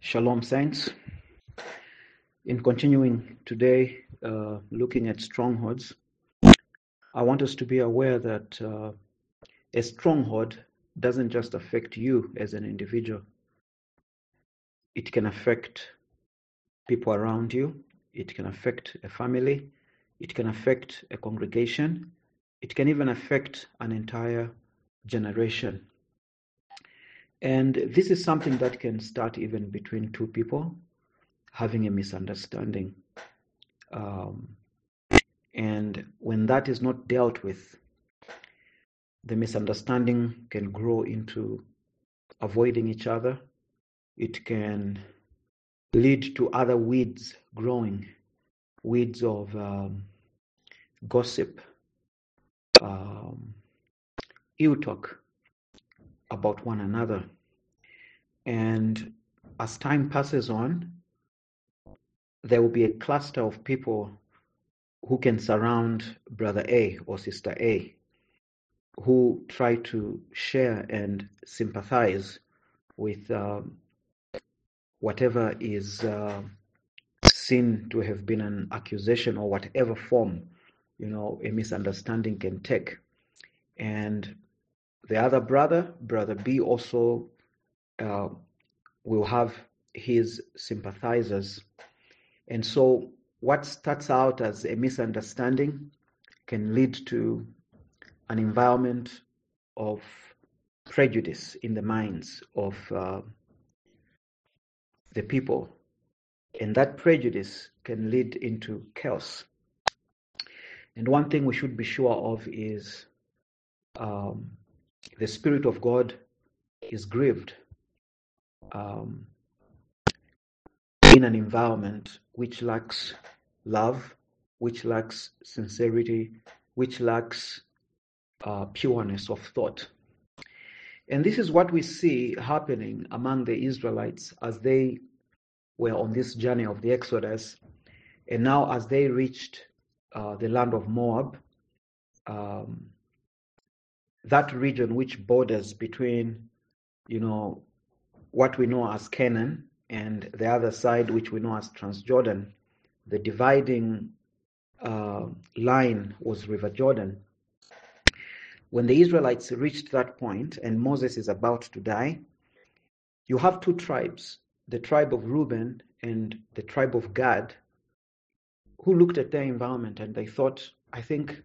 Shalom, saints. In continuing today, looking at strongholds, I want us to be aware that a stronghold doesn't just affect you as an individual. It can affect people around you. It can affect a family. It can affect a congregation. It can even affect an entire generation. And this is something that can start even between two people having a misunderstanding. And when that is not dealt with, the misunderstanding can grow into avoiding each other. It can lead to other weeds growing, weeds of gossip, ill talk about one another. And as time passes on, there will be a cluster of people who can surround brother A or sister A, who try to share and sympathize with whatever is seen to have been an accusation or whatever form, a misunderstanding can take. And the other brother B, also will have his sympathizers. And so what starts out as a misunderstanding can lead to an environment of prejudice in the minds of the people. And that prejudice can lead into chaos. And one thing we should be sure of is the Spirit of God is grieved in an environment which lacks love, which lacks sincerity, which lacks pureness of thought. And this is what we see happening among the Israelites as they were on this journey of the Exodus. And now as they reached the land of Moab, that region which borders between, what we know as Canaan and the other side which we know as Transjordan, the dividing line was River Jordan. When the Israelites reached that point and Moses is about to die, you have two tribes, the tribe of Reuben and the tribe of Gad, who looked at their environment and they thought, I think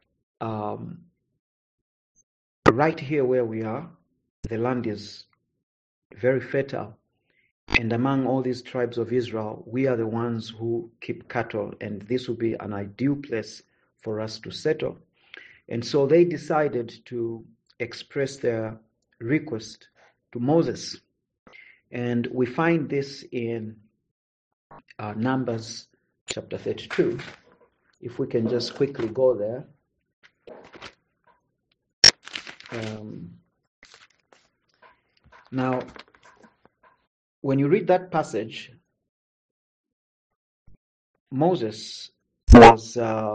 right here where we are, the land is very fertile. And among all these tribes of Israel, we are the ones who keep cattle, and this will be an ideal place for us to settle. And so they decided to express their request to Moses. And we find this in Numbers chapter 32. If we can just quickly go there. Now, when you read that passage, Moses was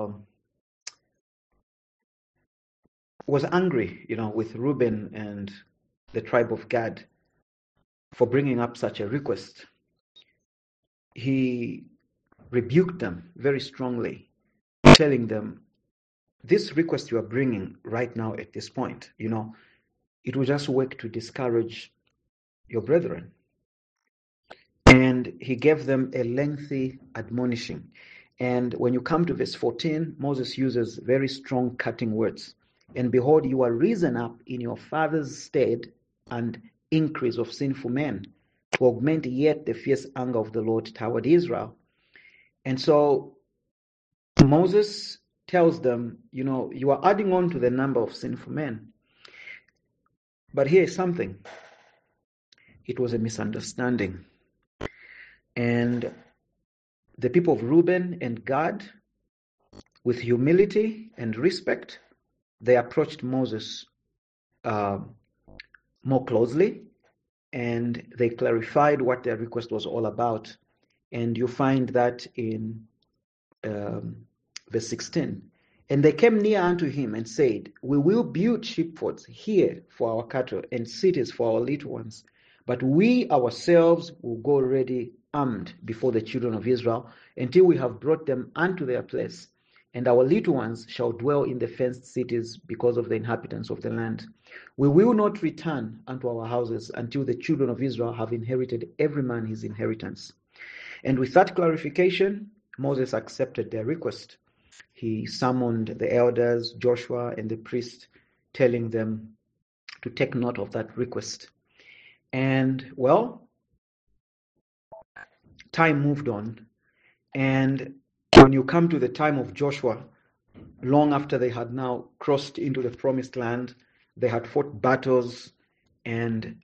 angry, with Reuben and the tribe of Gad for bringing up such a request. He rebuked them very strongly, telling them, this request you are bringing right now at this point, it will just work to discourage your brethren. And he gave them a lengthy admonishing. And when you come to verse 14, Moses uses very strong cutting words. And behold, you are risen up in your father's stead and increase of sinful men, to augment yet the fierce anger of the Lord toward Israel. And so Moses tells them, you are adding on to the number of sinful men. But here is something. It was a misunderstanding. And the people of Reuben and Gad, with humility and respect, they approached Moses more closely, and they clarified what their request was all about. And you find that in verse 16. And they came near unto him and said, we will build sheepfolds here for our cattle and cities for our little ones. But we ourselves will go ready armed before the children of Israel until we have brought them unto their place. And our little ones shall dwell in the fenced cities because of the inhabitants of the land. We will not return unto our houses until the children of Israel have inherited every man his inheritance. And with that clarification, Moses accepted their request. He summoned the elders, Joshua and the priest, telling them to take note of that request. And well, time moved on. And when you come to the time of Joshua, long after they had now crossed into the promised land, they had fought battles, and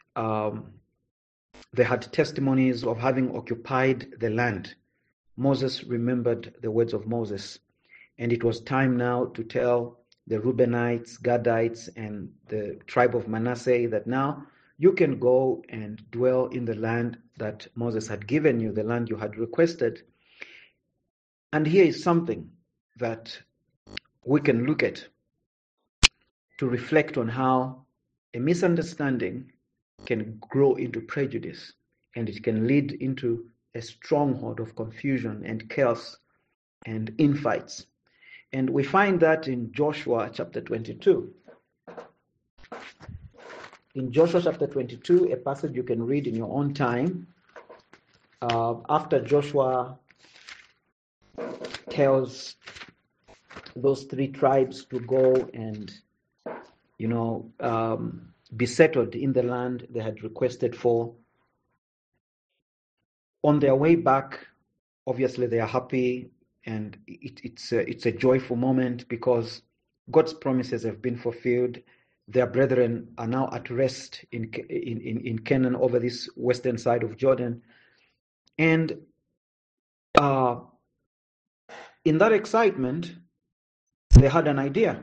they had testimonies of having occupied the land. Moses remembered the words of Moses, and it was time now to tell the Reubenites, Gadites, and the tribe of Manasseh that now you can go and dwell in the land that Moses had given you, the land you had requested. And here is something that we can look at to reflect on how a misunderstanding can grow into prejudice, and it can lead into a stronghold of confusion and chaos and infights. And we find that in Joshua chapter 22. In Joshua chapter 22, a passage you can read in your own time, after Joshua tells those three tribes to go and, be settled in the land they had requested for. On their way back, obviously they are happy, and it's a joyful moment because God's promises have been fulfilled. Their brethren are now at rest in Canaan over this western side of Jordan. And in that excitement, they had an idea.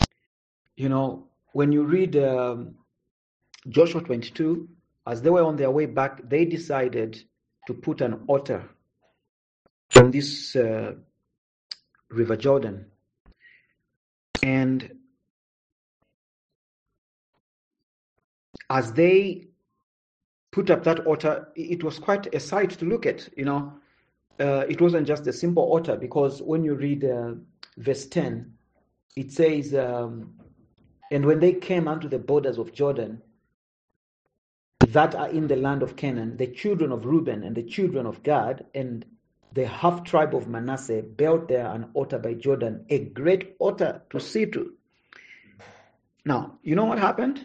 When you read Joshua 22, as they were on their way back, they decided to put an altar on this River Jordan. And as they put up that altar, it was quite a sight to look at. It wasn't just a simple altar, because when you read verse 10, it says, and when they came unto the borders of Jordan, that are in the land of Canaan, the children of Reuben and the children of Gad and the half tribe of Manasseh built there an altar by Jordan, a great altar to see to. Now, you know what happened?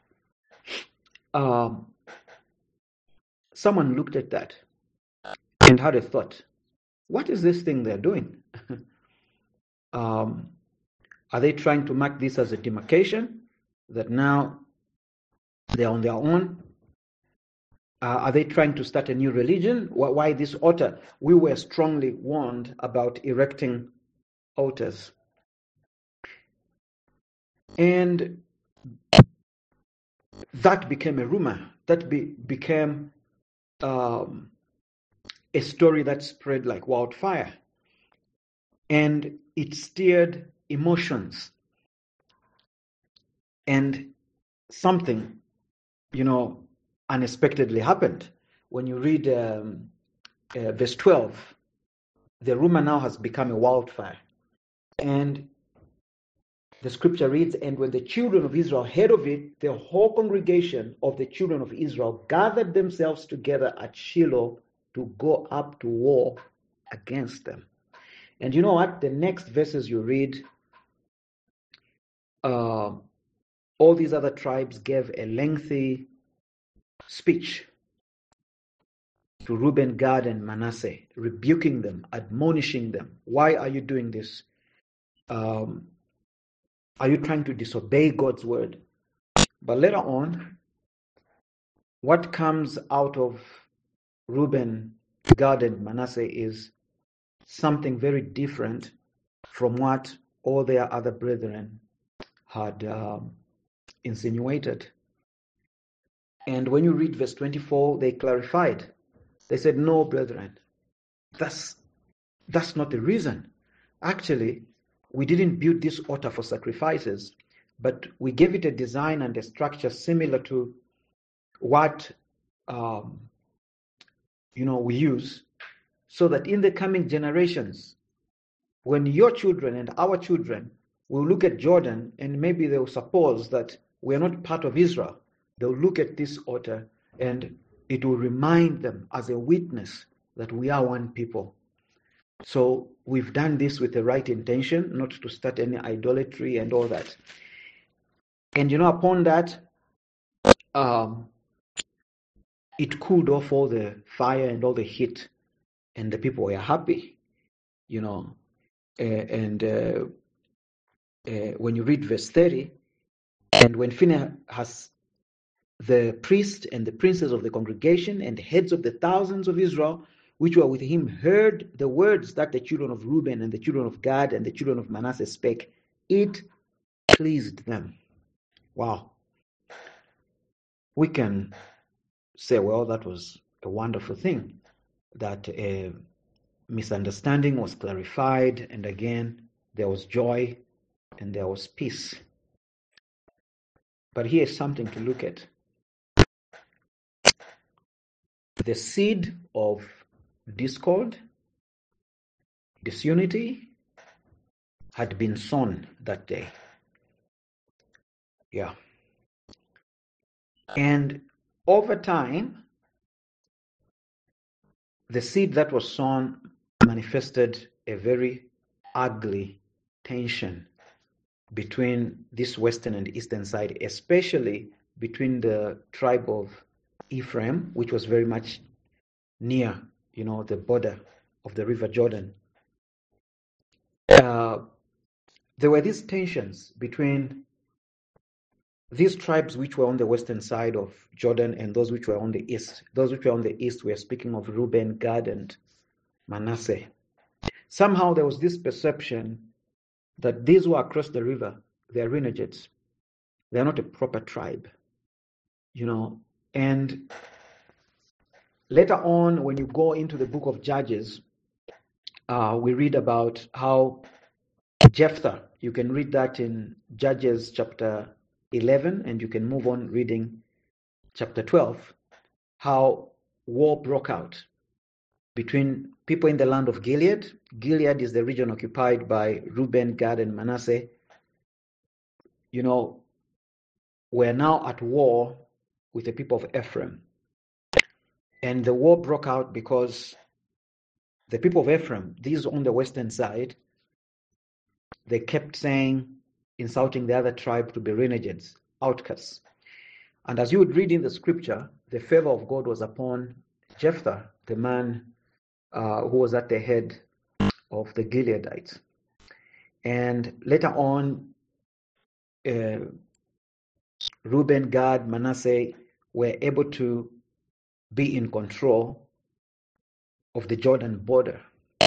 Someone looked at that and had a thought. What is this thing they're doing? Are they trying to mark this as a demarcation that now they're on their own? Are they trying to start a new religion? Why this altar? We were strongly warned about erecting altars. And that became a rumor. That became a story that spread like wildfire. And it stirred emotions. And something, unexpectedly happened. When you read verse 12, the rumor now has become a wildfire. And the scripture reads, and when the children of Israel heard of it, the whole congregation of the children of Israel gathered themselves together at Shiloh to go up to war against them. And you know what? The next verses you read, all these other tribes gave a lengthy speech to Reuben, Gad, and Manasseh, rebuking them, admonishing them. Why are you doing this? Are you trying to disobey God's word? But later on, what comes out of Reuben, Gad, and Manasseh is something very different from what all their other brethren had insinuated. And when you read verse 24, they clarified. They said, no, brethren, that's not the reason. Actually, we didn't build this altar for sacrifices, but we gave it a design and a structure similar to what we use, so that in the coming generations, when your children and our children will look at Jordan, and maybe they'll suppose that we are not part of Israel, they'll look at this altar and it will remind them as a witness that we are one people. So we've done this with the right intention, not to start any idolatry and all that. And upon that, it cooled off all the fire and all the heat, and the people were happy, and when you read verse 30, and when Phinehas, the priest and the princes of the congregation and heads of the thousands of Israel, which were with him, heard the words that the children of Reuben and the children of Gad and the children of Manasseh spake, it pleased them. Wow. We can say, well, that was a wonderful thing, that a misunderstanding was clarified, and again, there was joy and there was peace. But here's something to look at. The seed of discord, disunity, had been sown that day. Yeah. And over time, the seed that was sown manifested a very ugly tension between this western and eastern side, especially between the tribe of Ephraim, which was very much near, the border of the River Jordan. There were these tensions between these tribes which were on the western side of Jordan and those which were on the east. Those which were on the east were speaking of Reuben, Gad, and Manasseh. Somehow there was this perception that these who are across the river, they are renegades. They are not a proper tribe. And later on, when you go into the book of Judges, we read about how Jephthah, you can read that in Judges chapter 11, and you can move on reading chapter 12, how war broke out between people in the land of Gilead. Gilead is the region occupied by Reuben, Gad, and Manasseh. We're now at war with the people of Ephraim. And the war broke out because the people of Ephraim, these on the western side, they kept insulting the other tribe to be renegades, outcasts. And as you would read in the scripture, the favor of God was upon Jephthah, the man who was at the head of the Gileadites. And later on, Reuben, Gad, Manasseh were able to be in control of the Jordan border.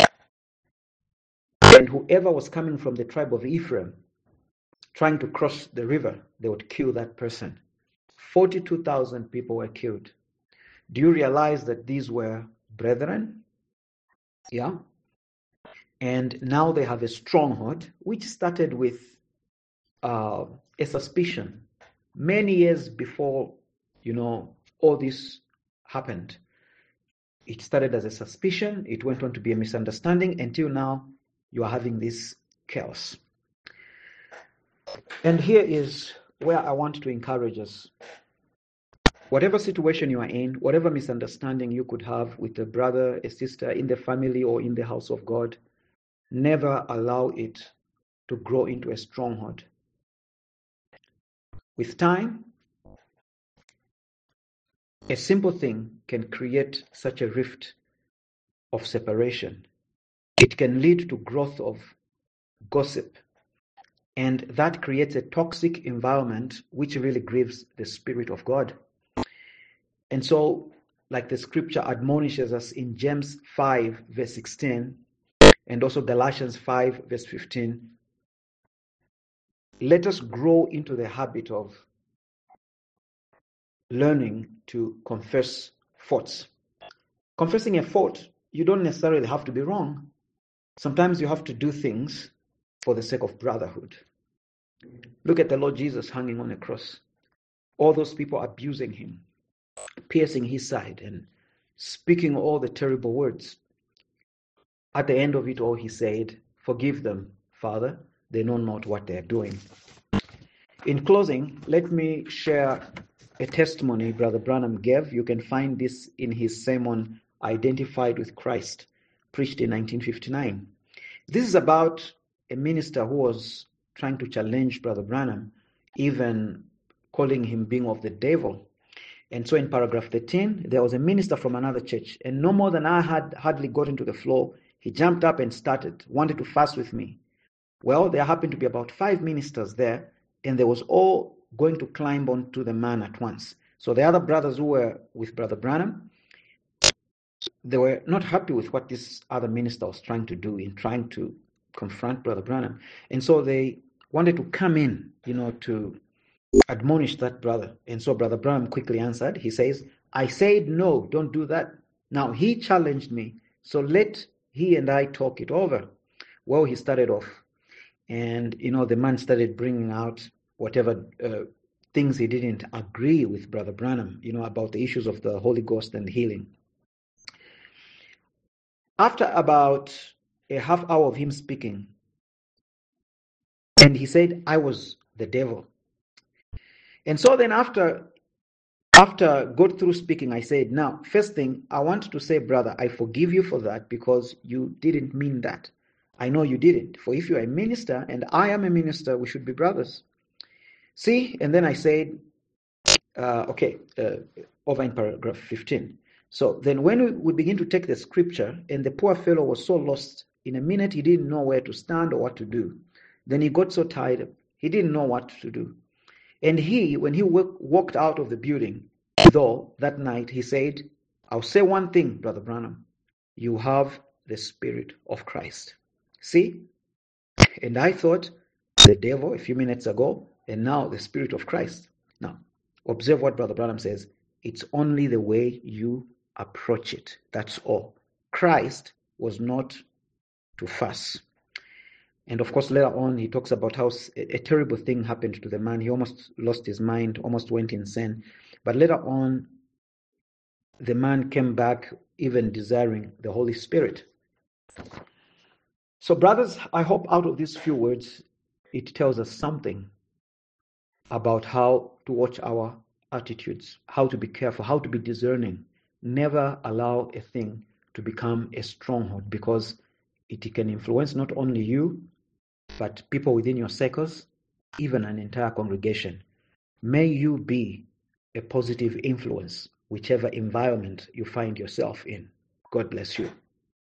And whoever was coming from the tribe of Ephraim, trying to cross the river, they would kill that person. 42,000 people were killed. Do you realize that these were brethren? Yeah. And now they have a stronghold, which started with a suspicion. Many years before, all this happened. It started as a suspicion. It went on to be a misunderstanding until now you are having this chaos. And here is where I want to encourage us. Whatever situation you are in, whatever misunderstanding you could have with a brother, a sister, in the family or in the house of God, never allow it to grow into a stronghold. With time, a simple thing can create such a rift of separation. It can lead to growth of gossip, and that creates a toxic environment which really grieves the Spirit of God. And so, like the scripture admonishes us in James 5 verse 16 and also Galatians 5 verse 15, let us grow into the habit of learning to confess faults. Confessing a fault, you don't necessarily have to be wrong. Sometimes you have to do things for the sake of brotherhood. Look at the Lord Jesus hanging on a cross. All those people abusing him. piercing his side and speaking all the terrible words. At the end of it all, he said, "Forgive them, Father, they know not what they are doing." In closing, let me share a testimony Brother Branham gave. You can find this in his sermon, Identified with Christ, preached in 1959. This is about a minister who was trying to challenge Brother Branham, even calling him being of the devil. And so in paragraph 13, there was a minister from another church, and no more than I had hardly gotten to the floor, he jumped up and wanted to fast with me. Well, there happened to be about 5 ministers there, and they was all going to climb onto the man at once. So the other brothers who were with Brother Branham, they were not happy with what this other minister was trying to do in trying to confront Brother Branham. And so they wanted to come in, to admonish that brother. And so Brother Branham quickly answered. He says, "I said, no, don't do that. Now he challenged me, so let he and I talk it over." Well, he started off. And, the man started bringing out whatever things he didn't agree with Brother Branham, about the issues of the Holy Ghost and healing. After about a half hour of him speaking, and he said, "I was the devil." And so then after God through speaking, I said, "Now, first thing, I want to say, brother, I forgive you for that because you didn't mean that. I know you didn't. For if you are a minister and I am a minister, we should be brothers." See, and then I said, over in paragraph 15. So then when we begin to take the scripture, and the poor fellow was so lost, in a minute he didn't know where to stand or what to do. Then he got so tired, he didn't know what to do. And when he walked out of the building, though, that night, he said, "I'll say one thing, Brother Branham. You have the Spirit of Christ." See? And I thought, the devil a few minutes ago, and now the Spirit of Christ. Now, observe what Brother Branham says. It's only the way you approach it. That's all. Christ was not to fuss. And of course, later on, he talks about how a terrible thing happened to the man. He almost lost his mind, almost went insane. But later on, the man came back even desiring the Holy Spirit. So, brothers, I hope out of these few words, it tells us something about how to watch our attitudes, how to be careful, how to be discerning. Never allow a thing to become a stronghold, because it can influence not only you, but people within your circles, even an entire congregation. May you be a positive influence, whichever environment you find yourself in. God bless you.